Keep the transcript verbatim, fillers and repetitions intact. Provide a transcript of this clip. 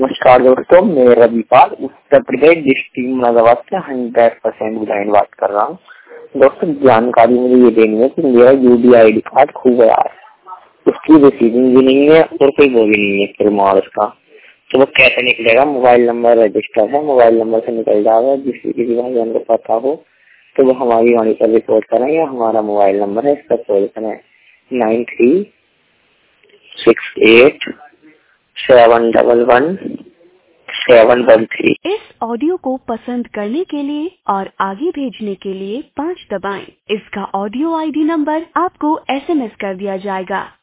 नमस्कार दोस्तों, मैं रविपाल उत्तर प्रदेश डिस्ट्रिक्ट मुरादाबाद से हंड्रेड परसेंट डिजाइन बात कर रहा हूँ। दोस्तों, जानकारी मुझे ये देनी है कि मेरा यूडी आई डी कार्ड खो गया है, उसकी रिसीविंग भी नहीं है और कोई वो भी नहीं है फिर मोबाइल उसका। तो वो कैसे निकलेगा? मोबाइल नंबर रजिस्टर है, मोबाइल नंबर से निकल जाएगा। जिसकी किसी भाई बहन को पता हो तो वो हमारी वाणी पर रिपोर्ट करें या हमारा मोबाइल नंबर है, इस पर कॉल करें nine three six eight seven double one seven one three. इस ऑडियो को पसंद करने के लिए और आगे भेजने के लिए पाँच दबाएं। इसका ऑडियो आईडी नंबर आपको एसएमएस कर दिया जाएगा।